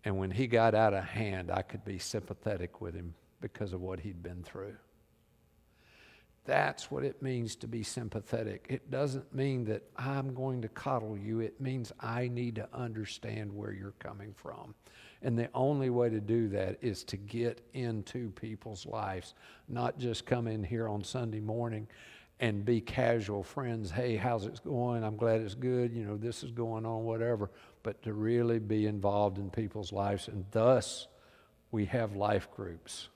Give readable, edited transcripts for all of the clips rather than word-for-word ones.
And when he got out of hand, I could be sympathetic with him because of what he'd been through. That's what it means to be sympathetic. It doesn't mean that I'm going to coddle you. It means I need to understand where you're coming from. And the only way to do that is to get into people's lives, not just come in here on Sunday morning and be casual friends. Hey, how's it going? I'm glad it's good. You know, this is going on, whatever. But to really be involved in people's lives. And thus, we have life groups.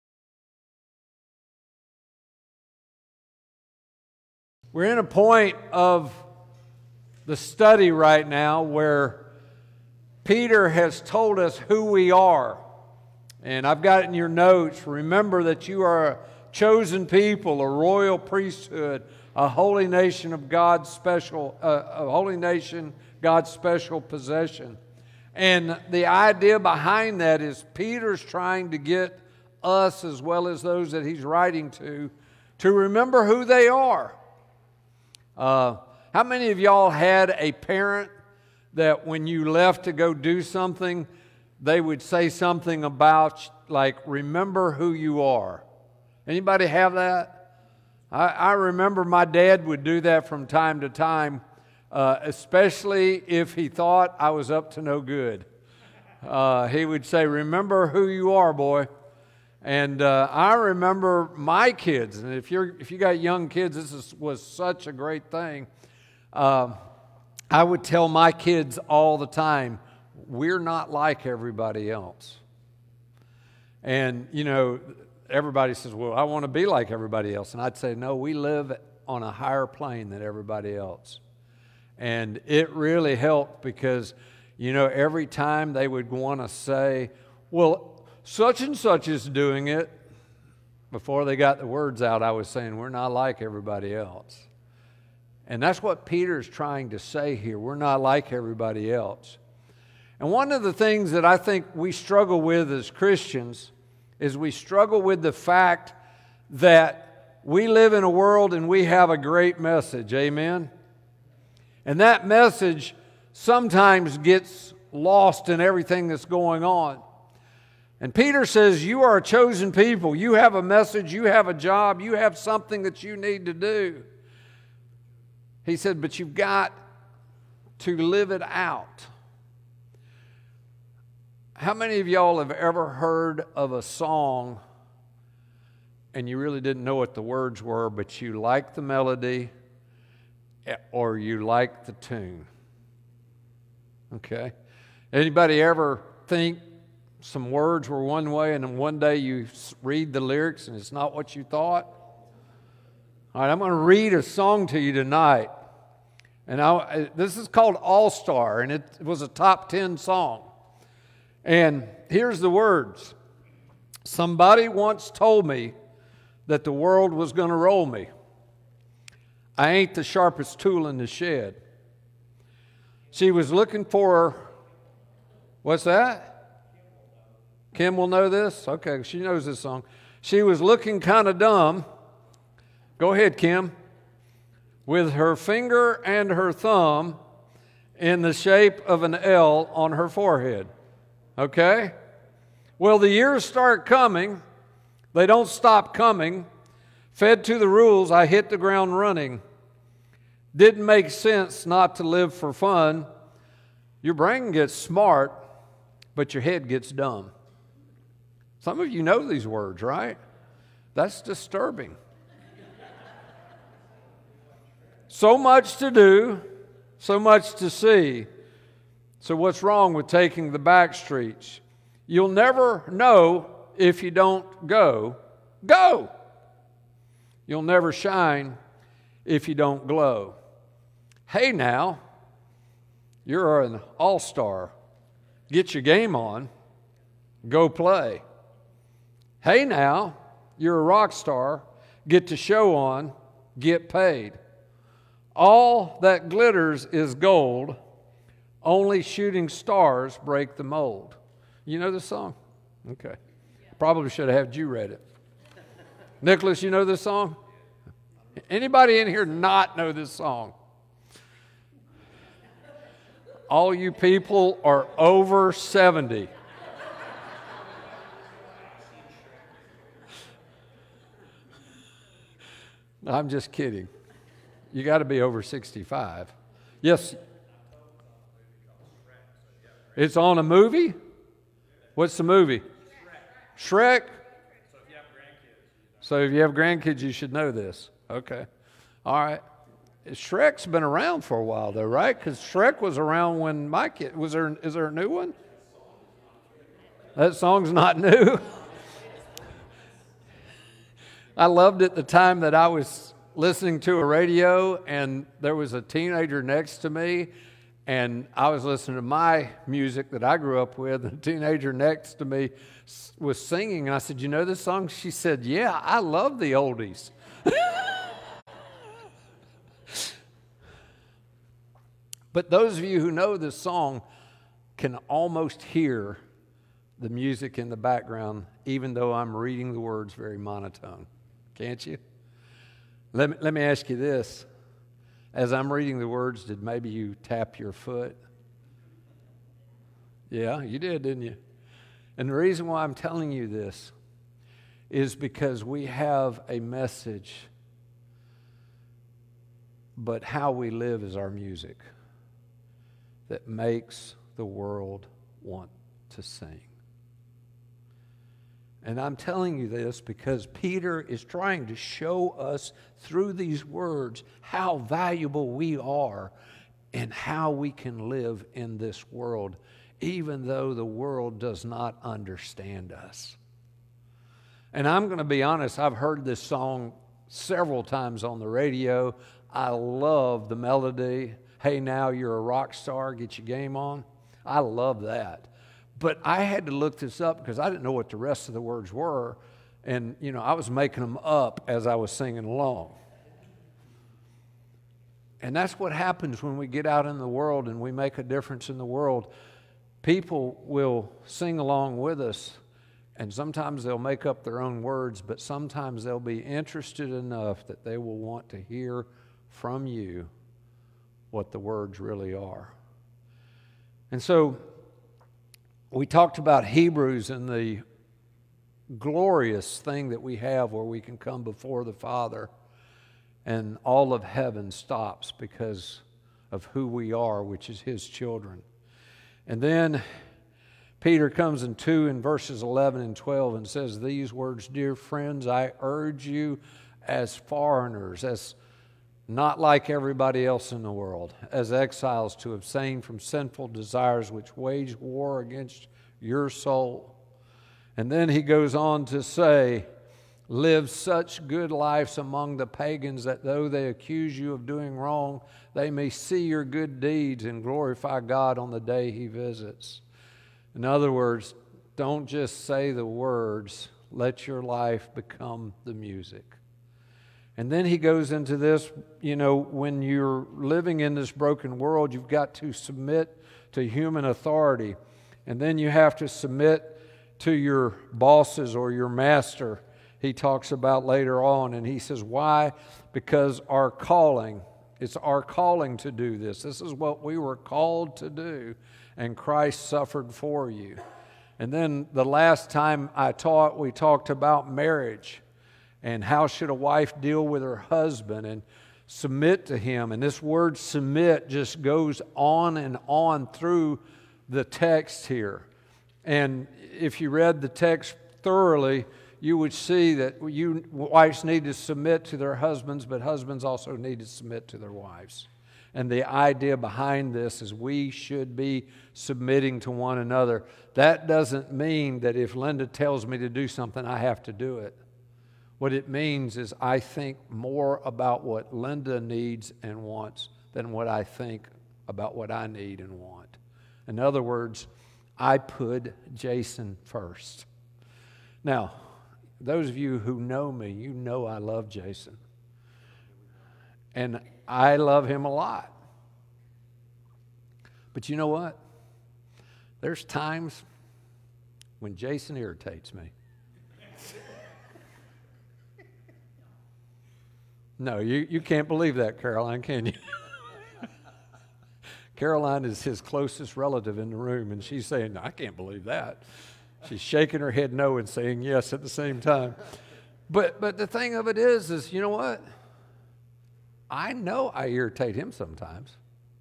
We're in a point of the study right now where Peter has told us who we are. And I've got it in your notes. Remember that you are a chosen people, a royal priesthood, a holy nation of God's special, God's special possession. And the idea behind that is Peter's trying to get us, as well as those that he's writing to remember who they are. How many of y'all had a parent that when you left to go do something, they would say something about, like, remember who you are? Anybody have that? I remember my dad would do that from time to time, especially if he thought I was up to no good. He would say, remember who you are, boy. And I remember my kids, and if you got young kids, was such a great thing. I would tell my kids all the time, we're not like everybody else. And, you know, everybody says, well, I want to be like everybody else. And I'd say, no, we live on a higher plane than everybody else. And it really helped because, you know, every time they would want to say, well, such and such is doing it. Before they got the words out, I was saying, we're not like everybody else. And that's what Peter's trying to say here. We're not like everybody else. And one of the things that I think we struggle with as Christians is we struggle with the fact that we live in a world and we have a great message. Amen? And that message sometimes gets lost in everything that's going on. And Peter says, you are a chosen people. You have a message. You have a job. You have something that you need to do. He said, but you've got to live it out. How many of y'all have ever heard of a song and you really didn't know what the words were, but you liked the melody or you liked the tune? Okay. Anybody ever think some words were one way and then one day you read the lyrics and it's not what you thought? All right, I'm going to read a song to you tonight. And this is called All Star, and it was a top 10 song. And here's the words. Somebody once told me that the world was going to roll me. I ain't the sharpest tool in the shed. She was looking for, what's that? Kim will know this? Okay, she knows this song. She was looking kind of dumb. Go ahead, Kim. With her finger and her thumb in the shape of an L on her forehead. Okay? Well, the years start coming. They don't stop coming. Fed to the rules, I hit the ground running. Didn't make sense not to live for fun. Your brain gets smart, but your head gets dumb. Some of you know these words, right? That's disturbing. So much to do, so much to see. So what's wrong with taking the back streets? You'll never know if you don't go. Go! You'll never shine if you don't glow. Hey now, you're an all-star. Get your game on. Go play. Hey now, you're a rock star. Get to show on. Get paid. All that glitters is gold. Only shooting stars break the mold. You know this song? Okay. Probably should have had you read it. Nicholas, you know this song? Anybody in here not know this song? All you people are over 70. I'm just kidding. You got to be over 65. Yes. It's on a movie? What's the movie? Shrek. So if you have grandkids, you should know this. Okay. All right. Shrek's been around for a while, though, right? Because Shrek was around when my kid... Is there a new one? That song's not new. I loved it the time that I was listening to a radio and there was a teenager next to me and I was listening to my music that I grew up with. The teenager next to me was singing and I said, "You know this song?" She said, "Yeah, I love the oldies." But those of you who know this song can almost hear the music in the background, even though I'm reading the words very monotone. Can't you? Let me ask you this. As I'm reading the words, did maybe you tap your foot? Yeah, you did, didn't you? And the reason why I'm telling you this is because we have a message, but how we live is our music that makes the world want to sing. And I'm telling you this because Peter is trying to show us through these words how valuable we are and how we can live in this world, even though the world does not understand us. And I'm going to be honest, I've heard this song several times on the radio. I love the melody. "Hey, now you're a rock star, get your game on." I love that. But I had to look this up because I didn't know what the rest of the words were. And, I was making them up as I was singing along. And that's what happens when we get out in the world and we make a difference in the world. People will sing along with us, and sometimes they'll make up their own words, but sometimes they'll be interested enough that they will want to hear from you what the words really are. And so we talked about Hebrews and the glorious thing that we have where we can come before the Father and all of heaven stops because of who we are, which is His children. And then Peter comes in verses 11 and 12 and says these words, "Dear friends, I urge you as foreigners, as not like everybody else in the world, as exiles, to abstain from sinful desires which wage war against your soul." And then he goes on to say, "Live such good lives among the pagans that though they accuse you of doing wrong, they may see your good deeds and glorify God on the day He visits." In other words, don't just say the words, let your life become the music. And then he goes into this, when you're living in this broken world, you've got to submit to human authority. And then you have to submit to your bosses or your master, he talks about later on. And he says, why? Because it's our calling to do this. This is what we were called to do, and Christ suffered for you. And then the last time I taught, we talked about marriage. And how should a wife deal with her husband and submit to him? And this word submit just goes on and on through the text here. And if you read the text thoroughly, you would see that wives need to submit to their husbands, but husbands also need to submit to their wives. And the idea behind this is we should be submitting to one another. That doesn't mean that if Linda tells me to do something, I have to do it. What it means is I think more about what Linda needs and wants than what I think about what I need and want. In other words, I put Jason first. Now, those of you who know me, you know I love Jason. And I love him a lot. But you know what? There's times when Jason irritates me. No, you can't believe that, Caroline, can you? Caroline is his closest relative in the room, and she's saying, "No, I can't believe that." She's shaking her head no and saying yes at the same time. But the thing of it is you know what? I know I irritate him sometimes.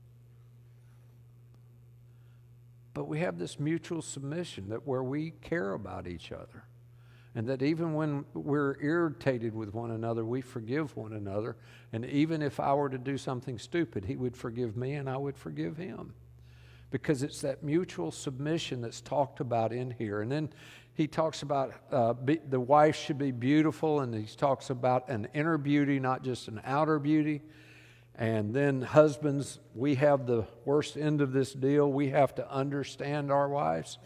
But we have this mutual submission that where we care about each other. And that even when we're irritated with one another, we forgive one another. And even if I were to do something stupid, he would forgive me and I would forgive him. Because it's that mutual submission that's talked about in here. And then he talks about the wife should be beautiful, and he talks about an inner beauty, not just an outer beauty. And then husbands, we have the worst end of this deal. We have to understand our wives.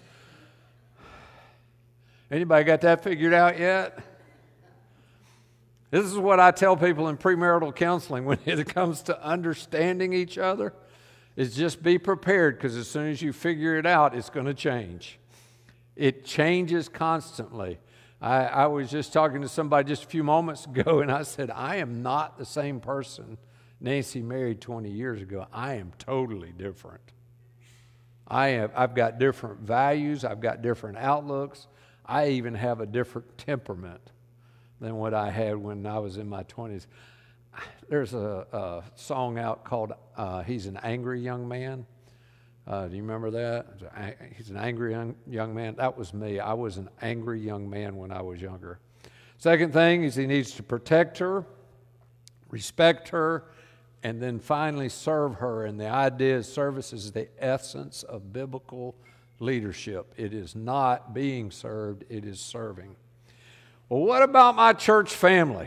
Anybody got that figured out yet? This is what I tell people in premarital counseling when it comes to understanding each other, is just be prepared, because as soon as you figure it out, it's going to change. It changes constantly. I was just talking to somebody just a few moments ago, and I said, I am not the same person Nancy married 20 years ago. I am totally different. I've got different values. I've got different outlooks. I even have a different temperament than what I had when I was in my 20s. There's a song out called He's an Angry Young Man. Do you remember that? He's an angry young man. That was me. I was an angry young man when I was younger. Second thing is he needs to protect her, respect her, and then finally serve her. And the idea is service is the essence of biblical leadership. It is not being served, it is serving. Well, what about my church family?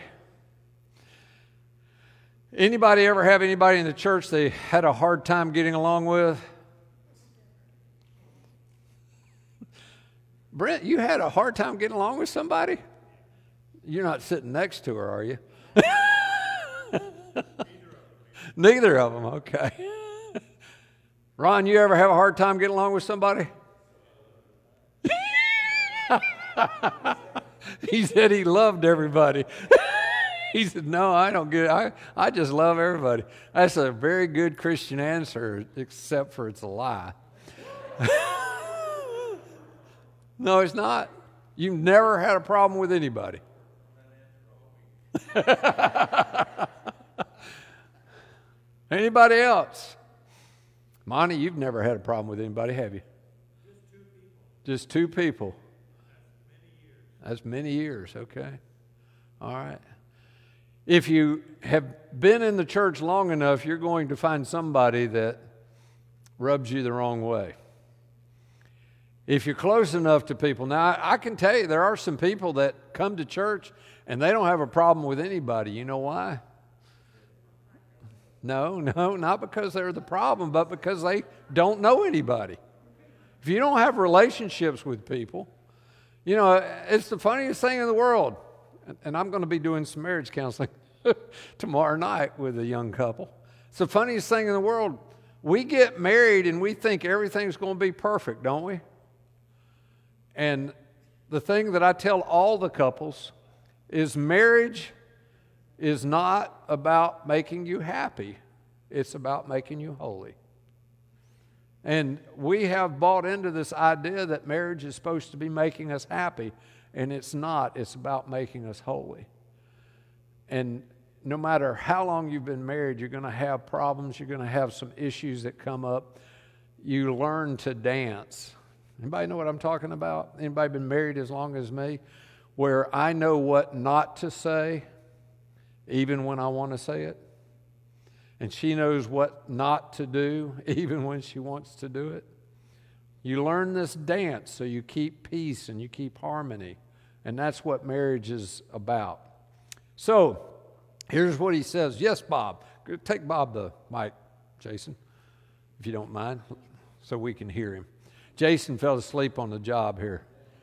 Anybody ever have anybody in the church they had a hard time getting along with? Brent, you had a hard time getting along with somebody? You're not sitting next to her, are you? Neither of them, okay. Ron, you ever have a hard time getting along with somebody? He said he loved everybody. He said, no, I don't get it. I just love everybody. That's a very good Christian answer, except for it's a lie. No, it's not. You've never had a problem with anybody. Anybody else? Monty, you've never had a problem with anybody, have you? Just two people. That's many years, okay. All right. If you have been in the church long enough, you're going to find somebody that rubs you the wrong way. If you're close enough to people. Now, I can tell you there are some people that come to church and they don't have a problem with anybody. You know why? No, not because they're the problem, but because they don't know anybody. If you don't have relationships with people, you know, it's the funniest thing in the world. And I'm going to be doing some marriage counseling tomorrow night with a young couple. It's the funniest thing in the world. We get married and we think everything's going to be perfect, don't we? And the thing that I tell all the couples is marriage is not about making you happy. It's about making you holy. And we have bought into this idea that marriage is supposed to be making us happy, and it's not. It's about making us holy. And no matter how long you've been married, you're going to have problems. You're going to have some issues that come up. You learn to dance. Anybody know what I'm talking about? Anybody been married as long as me? Where I know what not to say, even when I want to say it. And she knows what not to do, even when she wants to do it. You learn this dance so you keep peace and you keep harmony. And that's what marriage is about. So, here's what he says. Yes, Bob. Take Bob the mic, Jason, if you don't mind, so we can hear him. Jason fell asleep on the job here.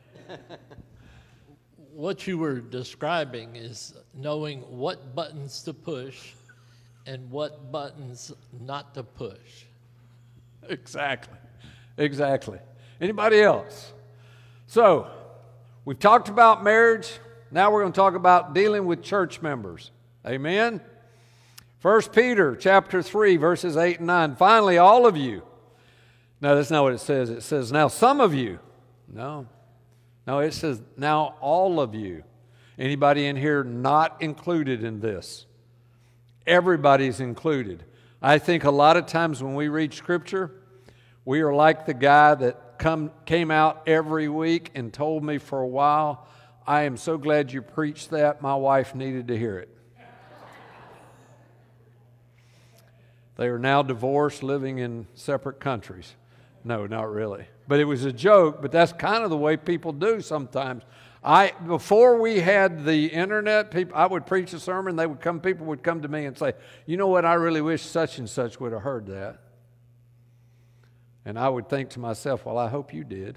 What you were describing is knowing what buttons to push and what buttons not to push. Exactly. Anybody else? So, we've talked about marriage. Now we're going to talk about dealing with church members. Amen? 1 Peter chapter 3, verses 8 and 9. Finally, all of you. No, that's not what it says. It says, now some of you. No, it says, now all of you. Anybody in here not included in this? Everybody's included. I think a lot of times when we read Scripture, we are like the guy that came out every week and told me for a while, I am so glad you preached that. My wife needed to hear it. They are now divorced, living in separate countries. No, not really. But it was a joke, but that's kind of the way people do sometimes. Before we had the internet, I would preach a sermon, people would come to me and say, you know what, I really wish such and such would have heard that. And I would think to myself, well, I hope you did.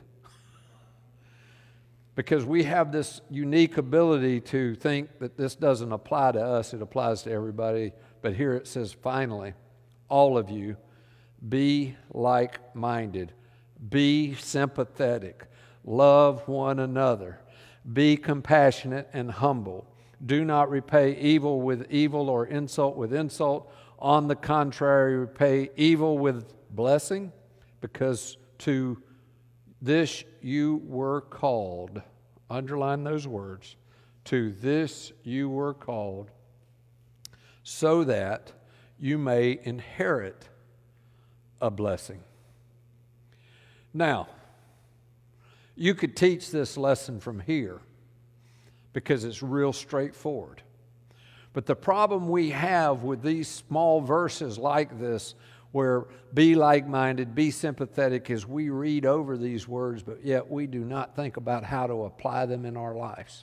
Because we have this unique ability to think that this doesn't apply to us, it applies to everybody. But here it says, finally, all of you, be like-minded, be sympathetic, love one another, be compassionate and humble. Do not repay evil with evil or insult with insult. On the contrary, repay evil with blessing, because to this you were called. Underline those words. To this you were called, so that you may inherit a blessing. Now, you could teach this lesson from here because it's real straightforward. But the problem we have with these small verses like this, where be like-minded, be sympathetic, is we read over these words, but yet we do not think about how to apply them in our lives.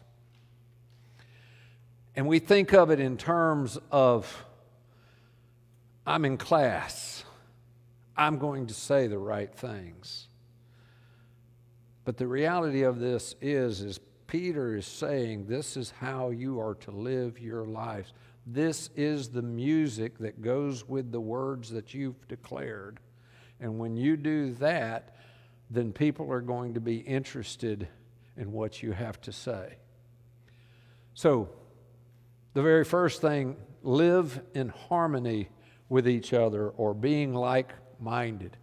And we think of it in terms of, I'm in class, I'm going to say the right things. But the reality of this is Peter is saying this is how you are to live your lives. This is the music that goes with the words that you've declared. And when you do that, then people are going to be interested in what you have to say. So, the very first thing, live in harmony with each other, or being like-minded.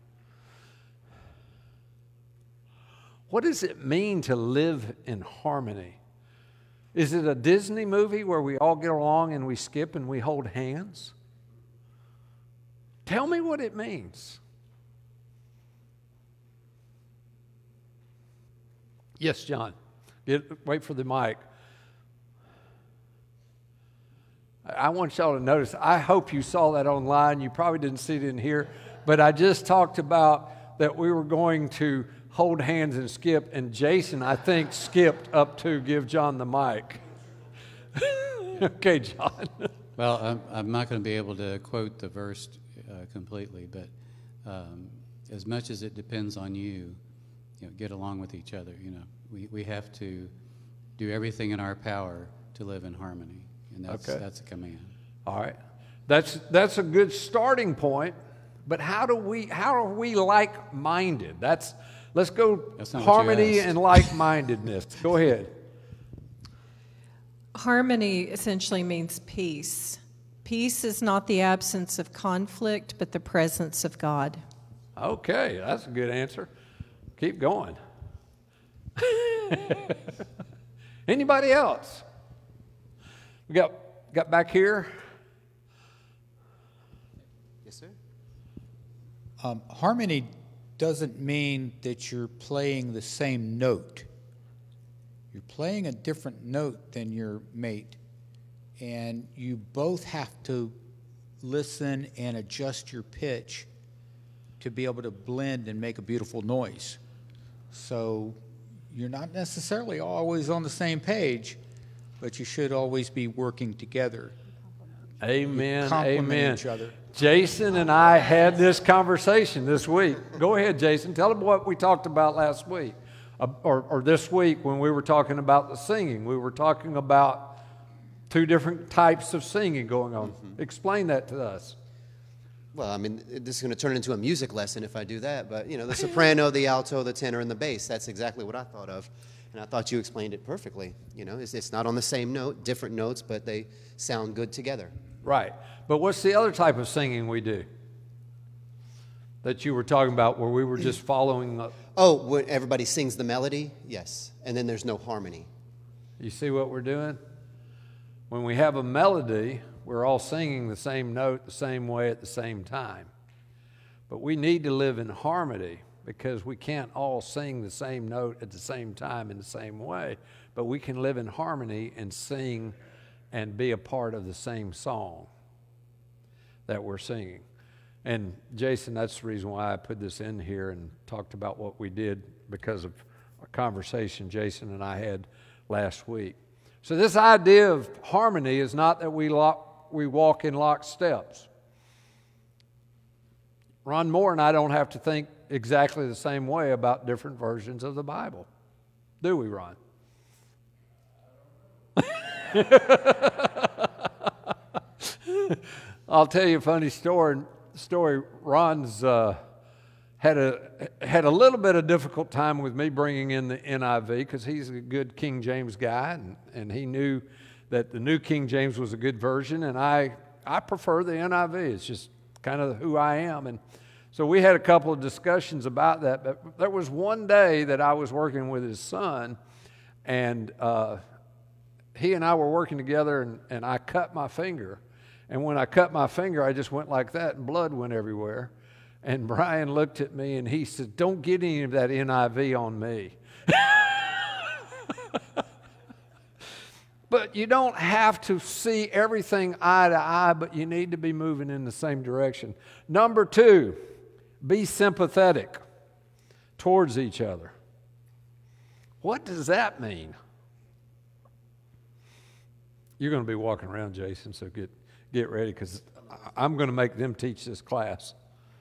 What does it mean to live in harmony? Is it a Disney movie where we all get along and we skip and we hold hands? Tell me what it means. Yes, John. Wait for the mic. I want y'all to notice, I hope you saw that online. You probably didn't see it in here, but I just talked about that we were going to hold hands and skip, and Jason, I think, skipped up to give John the mic. Okay, John. Well, I'm not going to be able to quote the verse completely, but as much as it depends on you, get along with each other. We have to do everything in our power to live in harmony, and that's a command. All right, that's a good starting point. But how are we like-minded? Let's go harmony and like-mindedness. Go ahead. Harmony essentially means peace. Peace is not the absence of conflict, but the presence of God. Okay, that's a good answer. Keep going. Anybody else? We got back here. Yes, sir. Harmony doesn't mean that you're playing the same note. You're playing a different note than your mate, and you both have to listen and adjust your pitch to be able to blend and make a beautiful noise. So you're not necessarily always on the same page, but you should always be working together. Amen. Complement Amen. each other. Jason and I had this conversation this week. Go ahead, Jason. Tell them what we talked about last week, or this week when we were talking about the singing. We were talking about two different types of singing going on. Mm-hmm. Explain that to us. Well, I mean, this is going to turn into a music lesson if I do that, but, the soprano, the alto, the tenor, and the bass, that's exactly what I thought of. And I thought you explained it perfectly. It's not on the same note, different notes, but they sound good together. Right. But what's the other type of singing we do that you were talking about where we were just following? When everybody sings the melody? Yes. And then there's no harmony. You see what we're doing? When we have a melody, we're all singing the same note the same way at the same time. But we need to live in harmony, because we can't all sing the same note at the same time in the same way, but we can live in harmony and sing and be a part of the same song that we're singing. And Jason, that's the reason why I put this in here and talked about what we did, because of a conversation Jason and I had last week. So this idea of harmony is not that we walk in locksteps. Ron Moore and I don't have to think exactly the same way about different versions of the Bible. Do we, Ron? I'll tell you a funny story. Ron's had a little bit of difficult time with me bringing in the NIV, because he's a good King James guy, and he knew that the New King James was a good version, and I prefer the NIV. It's just kind of who I am. And so we had a couple of discussions about that. But there was one day that I was working with his son, and he and I were working together, and I cut my finger. And when I cut my finger, I just went like that, and blood went everywhere. And Brian looked at me, and he said, "Don't get any of that NIV on me." But you don't have to see everything eye to eye, but you need to be moving in the same direction. Number 2, be sympathetic towards each other. What does that mean? You're going to be walking around, Jason, so get ready, because I'm going to make them teach this class.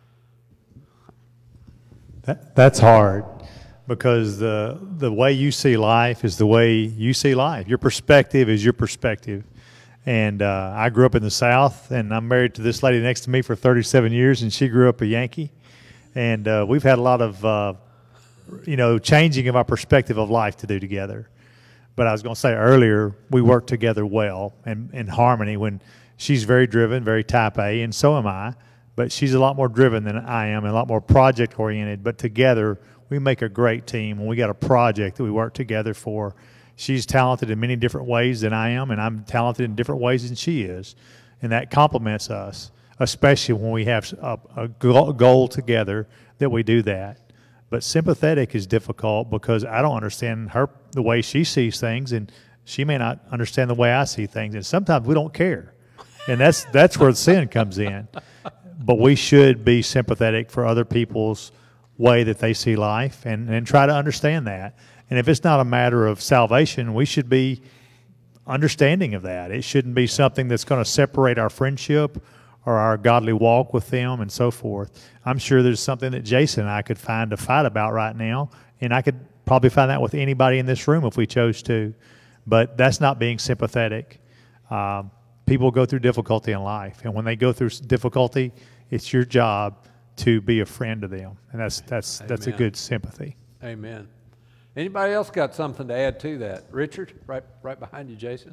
That's hard, because the way you see life is the way you see life. Your perspective is your perspective. And I grew up in the South, and I'm married to this lady next to me for 37 years, and she grew up a Yankee. And we've had a lot of, changing of our perspective of life to do together. But I was going to say earlier, we work together well and in harmony. When she's very driven, very type A, and so am I. But she's a lot more driven than I am and a lot more project-oriented. But together, we make a great team. When we got a project that we work together for, she's talented in many different ways than I am, and I'm talented in different ways than she is. And that complements us, especially when we have a goal together that we do that. But sympathetic is difficult, because I don't understand the way she sees things, and she may not understand the way I see things. And sometimes we don't care. And that's where the sin comes in. But we should be sympathetic for other people's way that they see life, and try to understand that. And if it's not a matter of salvation, we should be understanding of that. It shouldn't be something that's going to separate our friendship or our godly walk with them and so forth. I'm sure there's something that Jason and I could find to fight about right now, and I could probably find that with anybody in this room if we chose to. But that's not being sympathetic. People go through difficulty in life, and when they go through difficulty, it's your job to be a friend to them, and that's a good sympathy. Amen. Anybody else got something to add to that? Richard, right behind you, Jason.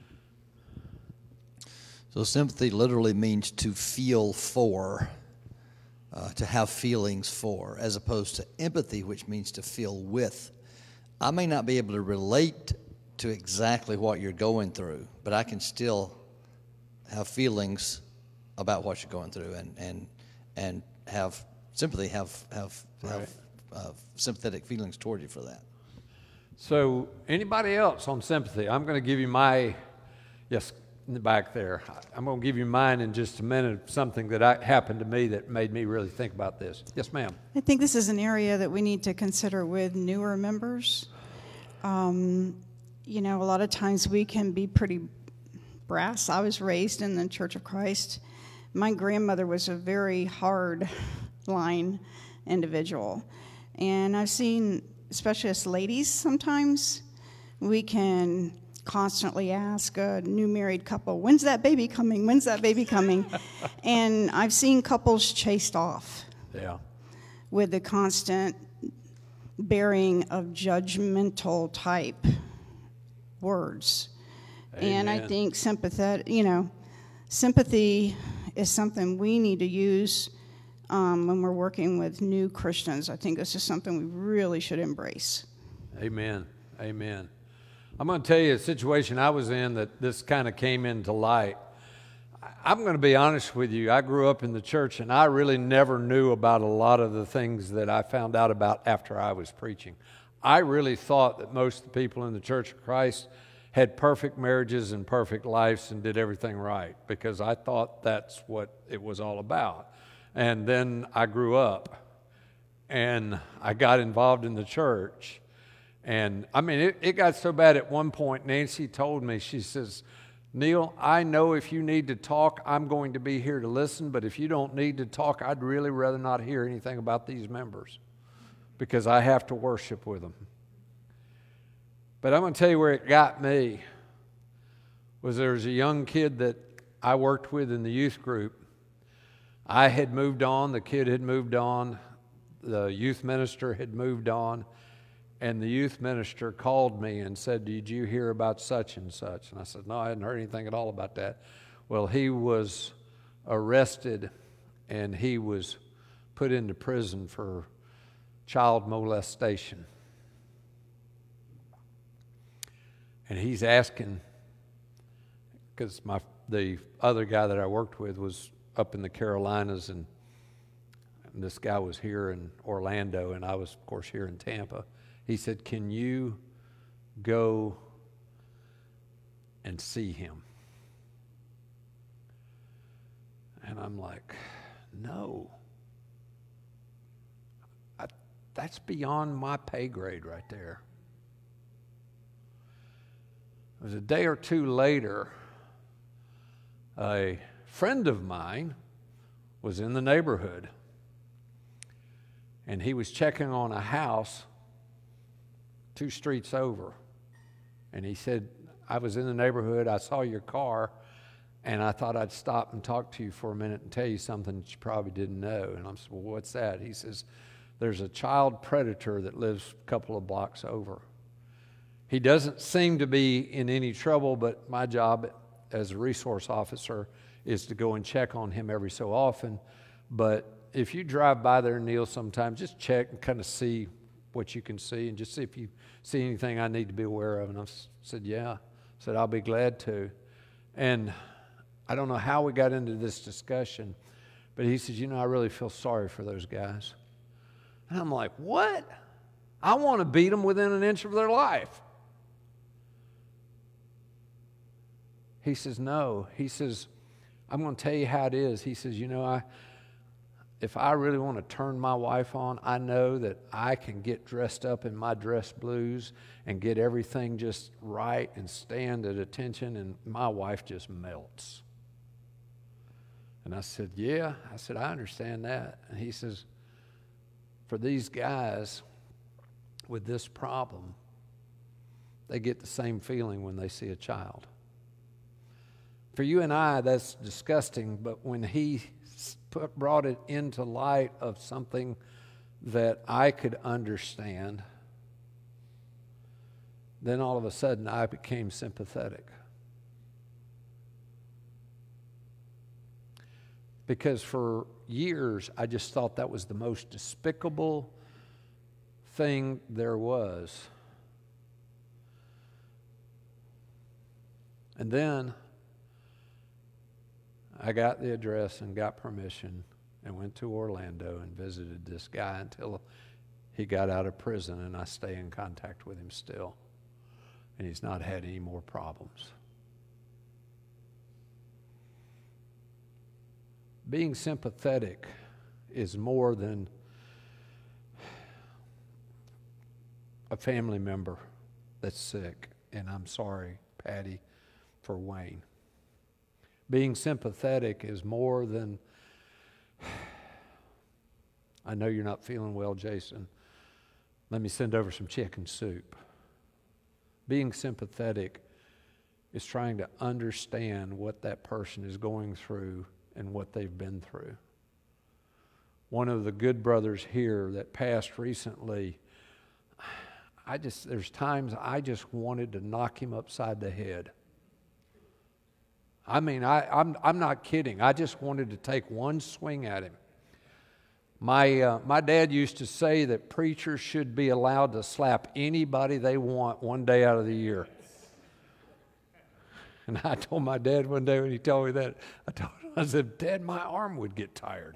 So sympathy literally means to feel for, to have feelings for, as opposed to empathy, which means to feel with. I may not be able to relate to exactly what you're going through, but I can still have feelings about what you're going through, and have sympathy, have sympathetic feelings toward you for that. So anybody else on sympathy? I'm going to give you yes, in the back there. I'm going to give you mine in just a minute, something that happened to me that made me really think about this. Yes, ma'am. I think this is an area that we need to consider with newer members. A lot of times we can be pretty brass. I was raised in the Church of Christ. My grandmother was a very hard line individual. And I've seen, especially as ladies sometimes, we can constantly ask a new married couple, when's that baby coming? When's that baby coming? And I've seen couples chased off with the constant bearing of judgmental type words. Amen. And I think sympathy is something we need to use when we're working with new Christians. I think this is something we really should embrace. Amen. Amen. I'm going to tell you a situation I was in that this kind of came into light. I'm going to be honest with you. I grew up in the church, and I really never knew about a lot of the things that I found out about after I was preaching. I really thought that most of the people in the Church of Christ had perfect marriages and perfect lives and did everything right, because I thought that's what it was all about. And then I grew up, and I got involved in the church. And, I mean, it got so bad at one point, Nancy told me, she says, Neil, I know if you need to talk, I'm going to be here to listen, but if you don't need to talk, I'd really rather not hear anything about these members, because I have to worship with them. But I'm going to tell you where it got me was there was a young kid that I worked with in the youth group. I had moved on, the kid had moved on, the youth minister had moved on, and the youth minister called me and said, did you hear about such and such? And I said, no, I hadn't heard anything at all about that. Well, he was arrested and he was put into prison for child molestation. And he's asking, because the other guy that I worked with was up in the Carolinas, and this guy was here in Orlando, and I was, of course, here in Tampa. He said, can you go and see him? And I'm like, no. That's beyond my pay grade right there. It was a day or two later, a friend of mine was in the neighborhood, and he was checking on a house 2 streets over. And he said, I was in the neighborhood, I saw your car, and I thought I'd stop and talk to you for a minute and tell you something that you probably didn't know. And I said, well, what's that? He says, there's a child predator that lives a couple of blocks over. He doesn't seem to be in any trouble, but my job as a resource officer is to go and check on him every so often. But if you drive by there, Neil, sometime, just check and kind of see what you can see, and just see if you see anything I need to be aware of. And I said, yeah. I said, I'll be glad to. And I don't know how we got into this discussion, but he says, I really feel sorry for those guys. And I'm like, what? I want to beat them within an inch of their life. He says, no. He says, I'm going to tell you how it is. He says, if I really want to turn my wife on, I know that I can get dressed up in my dress blues and get everything just right and stand at attention, and my wife just melts. And I said, yeah. I said, I understand that. And he says, for these guys with this problem, they get the same feeling when they see a child. For you and I, that's disgusting, but when he brought it into light of something that I could understand, then all of a sudden I became sympathetic. Because for years I just thought that was the most despicable thing there was. And then I got the address and got permission and went to Orlando and visited this guy until he got out of prison, and I stay in contact with him still. And he's not had any more problems. Being sympathetic is more than a family member that's sick, and I'm sorry, Patty, for Wayne. Being sympathetic is more than, I know you're not feeling well, Jason. Let me send over some chicken soup. Being sympathetic is trying to understand what that person is going through and what they've been through. One of the good brothers here that passed recently, there's times I just wanted to knock him upside the head. I mean, I'm not kidding. I just wanted to take one swing at him. My dad used to say that preachers should be allowed to slap anybody they want one day out of the year. And I told my dad one day when he told me that, I said, Dad, my arm would get tired.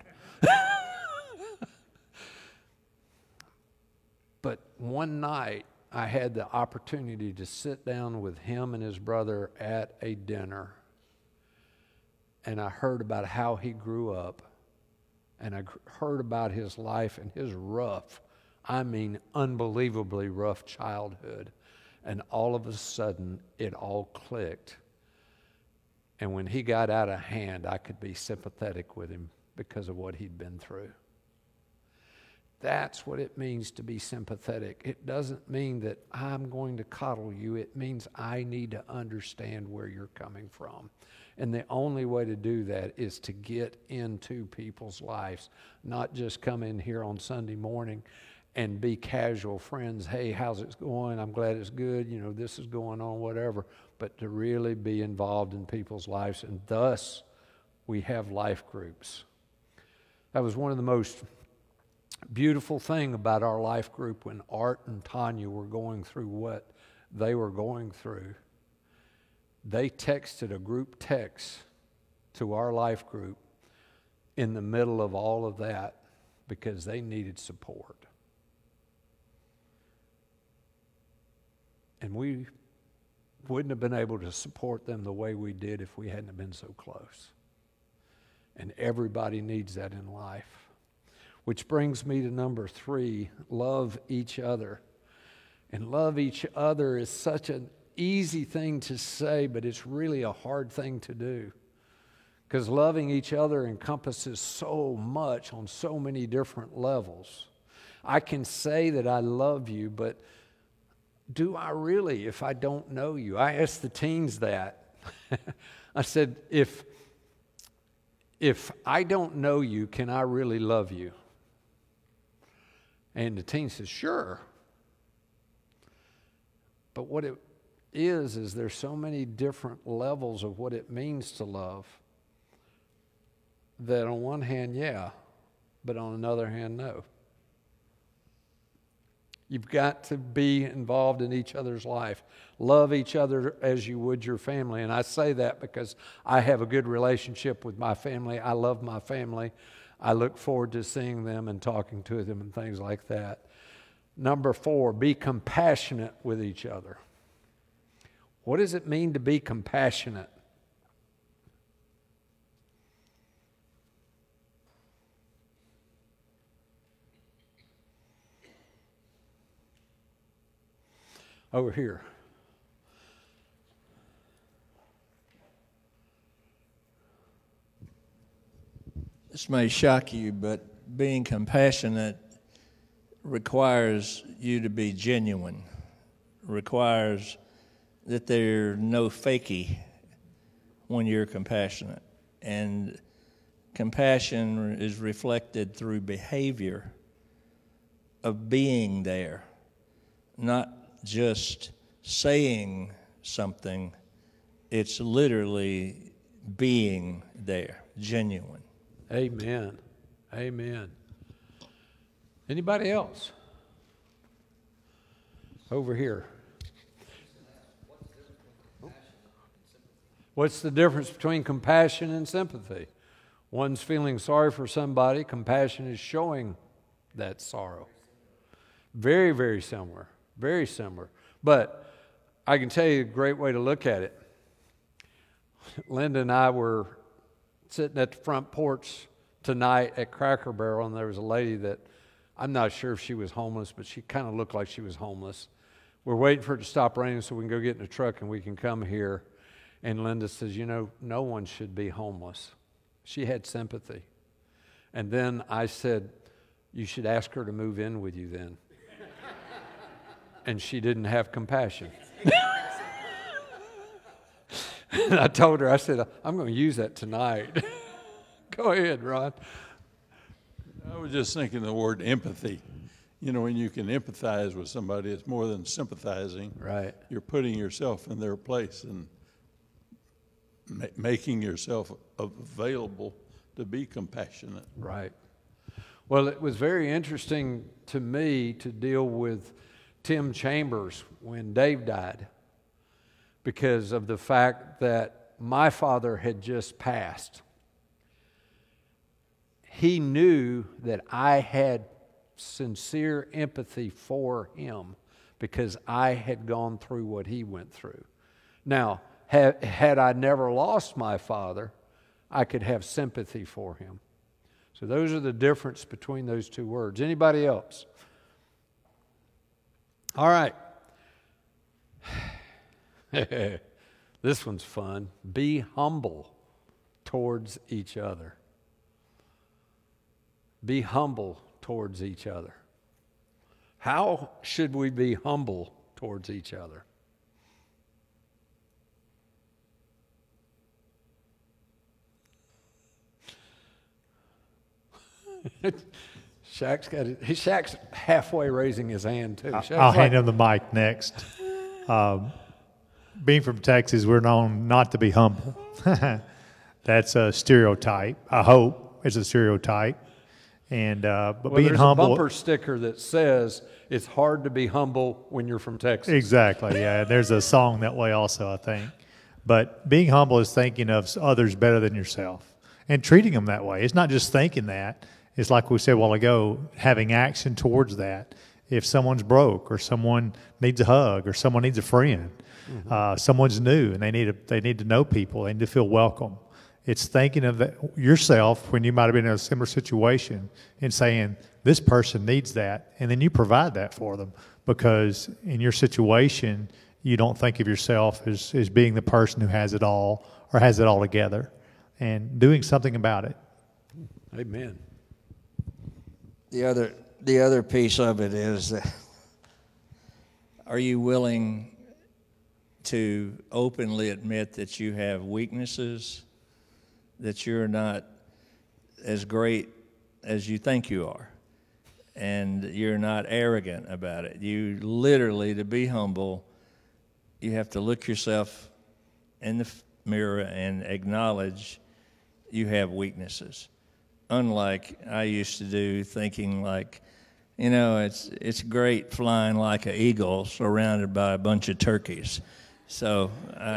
But one night, I had the opportunity to sit down with him and his brother at a dinner. And I heard about how he grew up. And I heard about his life and his rough, I mean unbelievably rough childhood. And all of a sudden, it all clicked. And when he got out of hand, I could be sympathetic with him because of what he'd been through. That's what it means to be sympathetic. It doesn't mean that I'm going to coddle you. It means I need to understand where you're coming from. And the only way to do that is to get into people's lives, not just come in here on Sunday morning and be casual friends. Hey, how's it going? I'm glad it's good. You know, this is going on, whatever. But to really be involved in people's lives. And thus, we have life groups. That was one of the most beautiful thing about our life group when Art and Tanya were going through what they were going through. They texted a group text to our life group in the middle of all of that because they needed support. And we wouldn't have been able to support them the way we did if we hadn't been so close. And everybody needs that in life. Which brings me to number 3, love each other. And love each other is such an easy thing to say, but it's really a hard thing to do. Because loving each other encompasses so much on so many different levels. I can say that I love you, but do I really if I don't know you? I asked the teens that. I said, if I don't know you, can I really love you? And the teen says, sure. But what it is there's so many different levels of what it means to love that on one hand, yeah, but on another hand, no. You've got to be involved in each other's life. Love each other as you would your family. And I say that because I have a good relationship with my family. I love my family. I look forward to seeing them and talking to them and things like that. Number 4, be compassionate with each other. What does it mean to be compassionate? Over here. This may shock you, but being compassionate requires you to be genuine, requires that there's no fakey when you're compassionate. And compassion is reflected through behavior of being there, not just saying something. It's literally being there, genuine. Amen. Amen. Anybody else? Over here. What's the difference between compassion and sympathy? One's feeling sorry for somebody. Compassion is showing that sorrow. Very, very similar. Very similar. But I can tell you a great way to look at it. Linda and I were sitting at the front porch tonight at Cracker Barrel, and there was a lady that I'm not sure if she was homeless, but she kind of looked like she was homeless. We're waiting for it to stop raining so we can go get in the truck and we can come here. And Linda says, you know, no one should be homeless. She had sympathy. And then I said, you should ask her to move in with you then. And she didn't have compassion. And I told her, I said, I'm going to use that tonight. Go ahead, Ron. I was just thinking the word empathy. You know, when you can empathize with somebody, it's more than sympathizing. Right. You're putting yourself in their place and making yourself available to be compassionate. Right. Well, it was very interesting to me to deal with Tim Chambers when Dave died, because of the fact that my father had just passed. He knew that I had sincere empathy for him because I had gone through what he went through. Now, had I never lost my father, I could have sympathy for him. So those are the difference between those two words. Anybody else? All right. This one's fun. Be humble towards each other. Be humble towards each other. How should we be humble towards each other? Shaq's halfway raising his hand too. I'll hand him the mic next. Being from Texas, we're known not to be humble. That's a stereotype. I hope it's a stereotype. And but being there's humble. a bumper sticker that says it's hard to be humble when you're from Texas. Exactly. Yeah. There's a song that way also, I think. But being humble is thinking of others better than yourself and treating them that way. It's not just thinking that. It's like we said a while ago, having action towards that. If someone's broke or someone needs a hug or someone needs a friend, someone's new and they need to know people, they need to feel welcome. It's thinking of yourself when you might have been in a similar situation and saying, this person needs that, and then you provide that for them because in your situation, you don't think of yourself as being the person who has it all or has it all together and doing something about it. Amen. The other piece of it is, are you willing to openly admit that you have weaknesses, that you're not as great as you think you are, and you're not arrogant about it? You literally, to be humble, you have to look yourself in the mirror and acknowledge you have weaknesses. Unlike I used to do, thinking like, you know, it's great flying like an eagle surrounded by a bunch of turkeys. So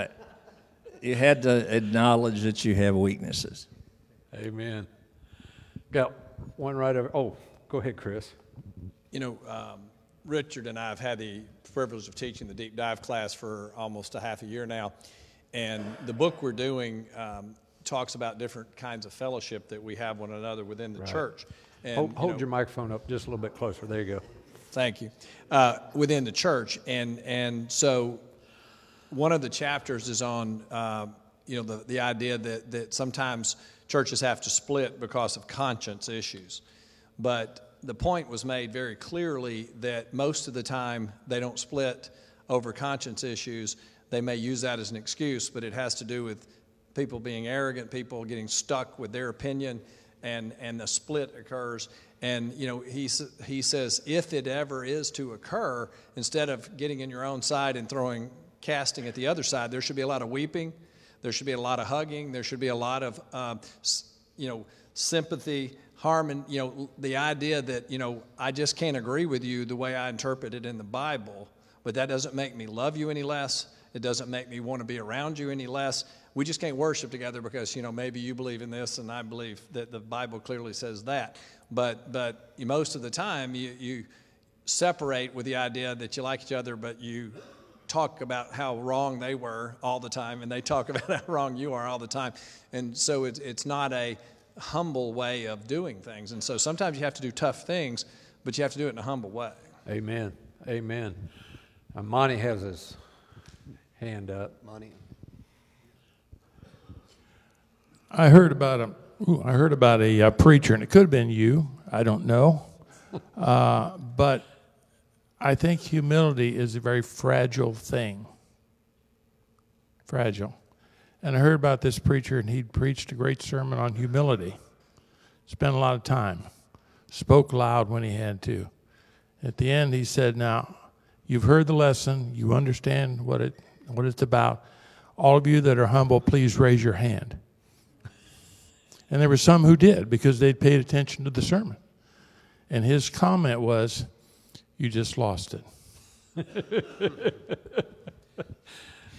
you had to acknowledge that you have weaknesses. Amen. Got one right over. Oh, go ahead, Chris. You know, Richard and I have had the privilege of teaching the deep dive class for almost a half a year now. And the book we're doing talks about different kinds of fellowship that we have one another within the church. And, hold your microphone up just a little bit closer. There you go. Thank you. Within the church. And so one of the chapters is on, the idea that sometimes churches have to split because of conscience issues. But the point was made very clearly that most of the time they don't split over conscience issues. They may use that as an excuse, but it has to do with people being arrogant, people getting stuck with their opinion, and the split occurs. And, you know, he says if it ever is to occur, instead of getting in your own side and casting at the other side, there should be a lot of weeping, there should be a lot of hugging, there should be a lot of, sympathy, harmony, the idea that, I just can't agree with you the way I interpret it in the Bible, but that doesn't make me love you any less. It doesn't make me want to be around you any less. We just can't worship together because, maybe you believe in this and I believe that the Bible clearly says that. But most of the time you separate with the idea that you like each other, but you talk about how wrong they were all the time, and they talk about how wrong you are all the time. And so it's not a humble way of doing things. And so sometimes you have to do tough things, but you have to do it in a humble way. Amen. Amen. Monty has his hand up. Monty. I heard about a preacher, and it could have been you. I don't know, but I think humility is a very fragile thing. Fragile. And I heard about this preacher, and he'd preached a great sermon on humility. Spent a lot of time. Spoke loud when he had to. At the end, he said, "Now, you've heard the lesson. You understand what it's about. All of you that are humble, please raise your hand." And there were some who did because they'd paid attention to the sermon. And his comment was, "You just lost it."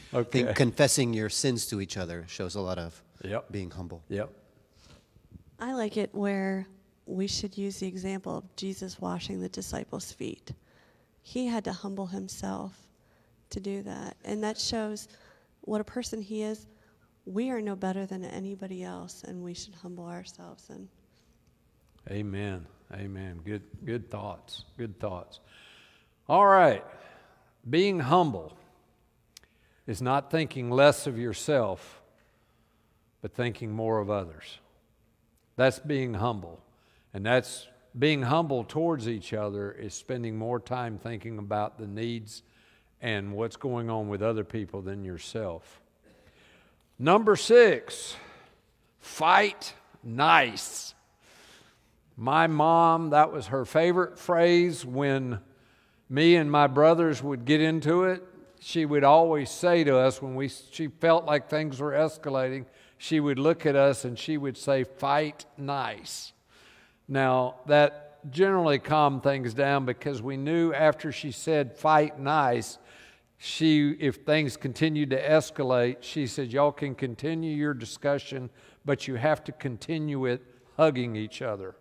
I think confessing your sins to each other shows a lot of being humble. Yep. I like it where we should use the example of Jesus washing the disciples' feet. He had to humble himself to do that. And that shows what a person he is. We are no better than anybody else, and we should humble ourselves. And Amen. Amen. Good thoughts. Good thoughts. All right. Being humble is not thinking less of yourself, but thinking more of others. That's being humble. And that's being humble towards each other is spending more time thinking about the needs and what's going on with other people than yourself. Number 6, fight nice. My mom, that was her favorite phrase when me and my brothers would get into it. She would always say to us when she felt like things were escalating, she would look at us and she would say, fight nice. Now, that generally calmed things down because we knew after she said fight nice, if things continued to escalate, she said, y'all can continue your discussion, but you have to continue it hugging each other.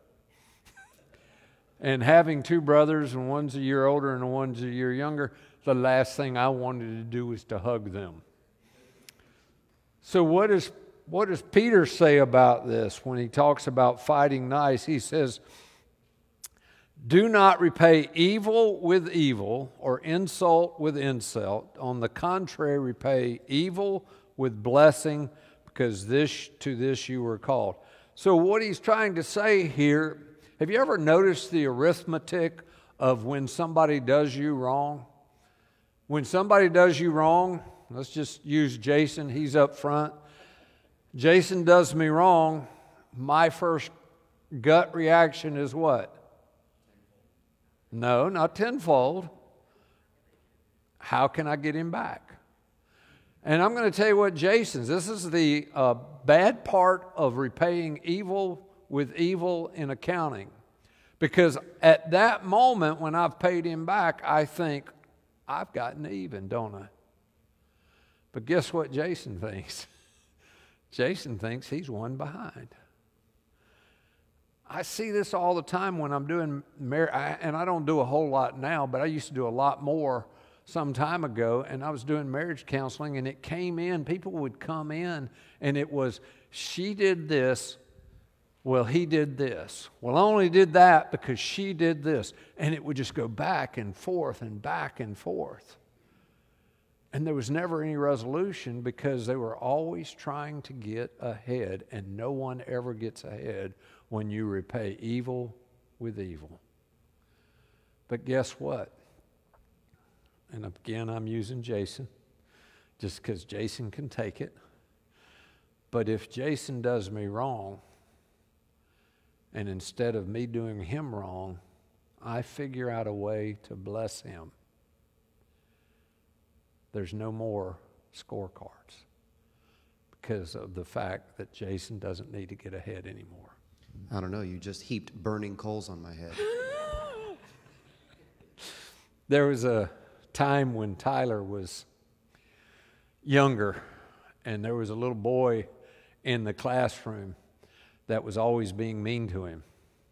And having 2 brothers, and one's a year older and one's a year younger, the last thing I wanted to do was to hug them. So what does Peter say about this when he talks about fighting nice? He says, do not repay evil with evil or insult with insult. On the contrary, repay evil with blessing, because to this you were called. So what he's trying to say here, have you ever noticed the arithmetic of when somebody does you wrong? When somebody does you wrong, let's just use Jason, he's up front. Jason does me wrong, my first gut reaction is what? No, not tenfold. How can I get him back? And I'm going to tell you what Jason's, this is the bad part of repaying evil with evil in accounting. Because at that moment when I've paid him back, I think, I've gotten even, don't I? But guess what Jason thinks? Jason thinks he's one behind. I see this all the time when I'm doing marriage, and I don't do a whole lot now, but I used to do a lot more some time ago, and I was doing marriage counseling, and it came in, people would come in, and it was, she did this, well, he did this. Well, I only did that because she did this. And it would just go back and forth and back and forth. And there was never any resolution because they were always trying to get ahead, and no one ever gets ahead when you repay evil with evil. But guess what? And again, I'm using Jason just because Jason can take it. But if Jason does me wrong, and instead of me doing him wrong, I figure out a way to bless him, there's no more scorecards because of the fact that Jason doesn't need to get ahead anymore. I don't know, you just heaped burning coals on my head. There was a time when Tyler was younger, and there was a little boy in the classroom that was always being mean to him.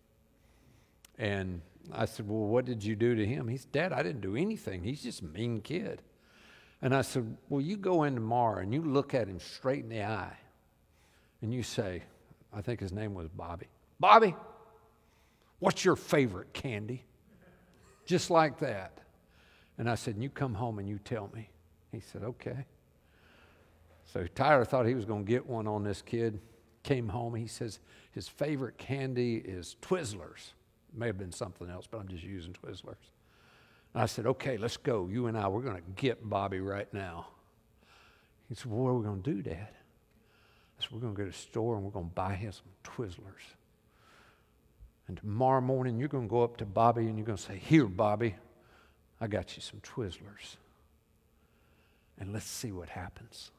And I said, well, what did you do to him? He said, Dad, I didn't do anything. He's just a mean kid. And I said, well, you go in tomorrow and you look at him straight in the eye and you say, I think his name was Bobby. Bobby, what's your favorite candy? Just like that. And I said, and you come home and you tell me. He said, okay. So Tyler thought he was going to get one on this kid. Came home, he says his favorite candy is Twizzlers. It may have been something else, but I'm just using Twizzlers. And I said, okay, let's go. You and I, we're going to get Bobby right now. He said, well, what are we going to do, Dad? I said, we're going to go to the store and we're going to buy him some Twizzlers. And tomorrow morning, you're going to go up to Bobby and you're going to say, here, Bobby, I got you some Twizzlers. And let's see what happens.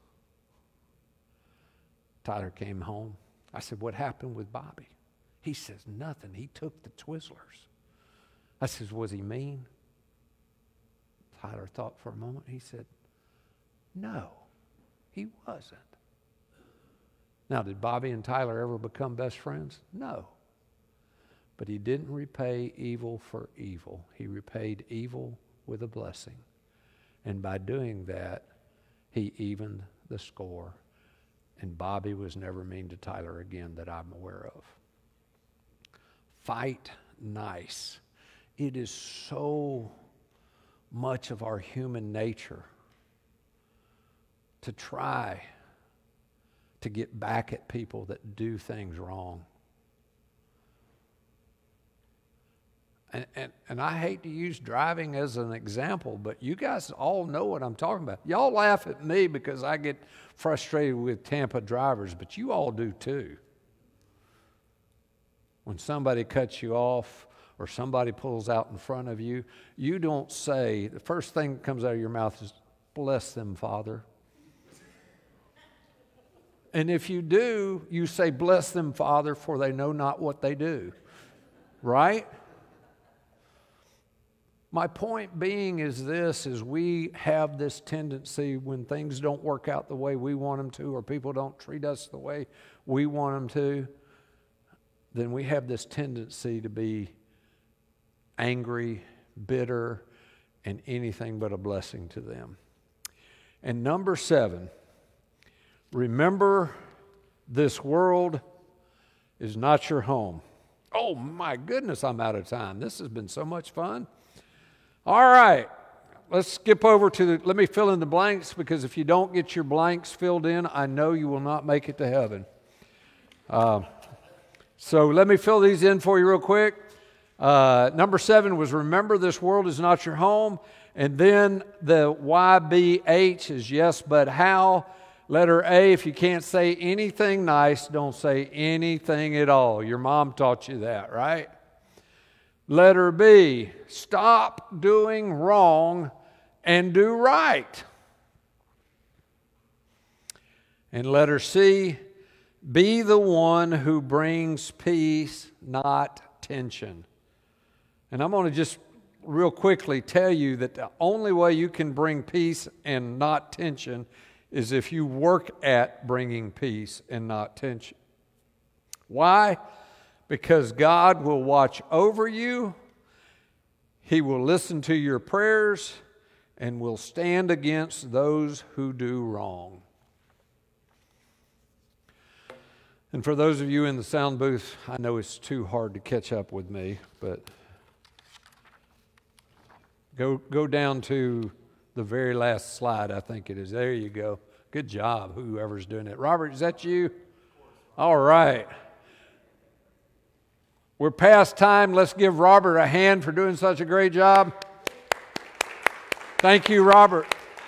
Tyler came home. I said, what happened with Bobby? He says, nothing. He took the Twizzlers. I says, was he mean? Tyler thought for a moment. He said, no. He wasn't. Now, did Bobby and Tyler ever become best friends? No. But he didn't repay evil for evil. He repaid evil with a blessing. And by doing that, he evened the score. And Bobby was never mean to Tyler again that I'm aware of. Fight nice. It is so much of our human nature to try to get back at people that do things wrong. And I hate to use driving as an example, but you guys all know what I'm talking about. Y'all laugh at me because I get frustrated with Tampa drivers, but you all do too. When somebody cuts you off or somebody pulls out in front of you, you don't say, the first thing that comes out of your mouth is, "Bless them, Father." And if you do, you say, "Bless them, Father, for they know not what they do." Right? My point being is this, is we have this tendency when things don't work out the way we want them to, or people don't treat us the way we want them to, then we have this tendency to be angry, bitter, and anything but a blessing to them. And number 7, remember, this world is not your home. Oh my goodness, I'm out of time. This has been so much fun. All right, let's skip over to let me fill in the blanks, because if you don't get your blanks filled in, I know you will not make it to heaven. So let me fill these in for you real quick. Number 7 was remember this world is not your home. And then the YBH is yes, but how. Letter A, if you can't say anything nice, don't say anything at all. Your mom taught you that, right? Letter B, stop doing wrong and do right. And letter C, be the one who brings peace, not tension. And I'm going to just real quickly tell you that the only way you can bring peace and not tension is if you work at bringing peace and not tension. Why? Because God will watch over you, He will listen to your prayers, and will stand against those who do wrong. And for those of you in the sound booth, I know it's too hard to catch up with me, but go down to the very last slide, I think it is. There you go. Good job, whoever's doing it. Robert, is that you? All right. We're past time. Let's give Robert a hand for doing such a great job. Thank you, Robert.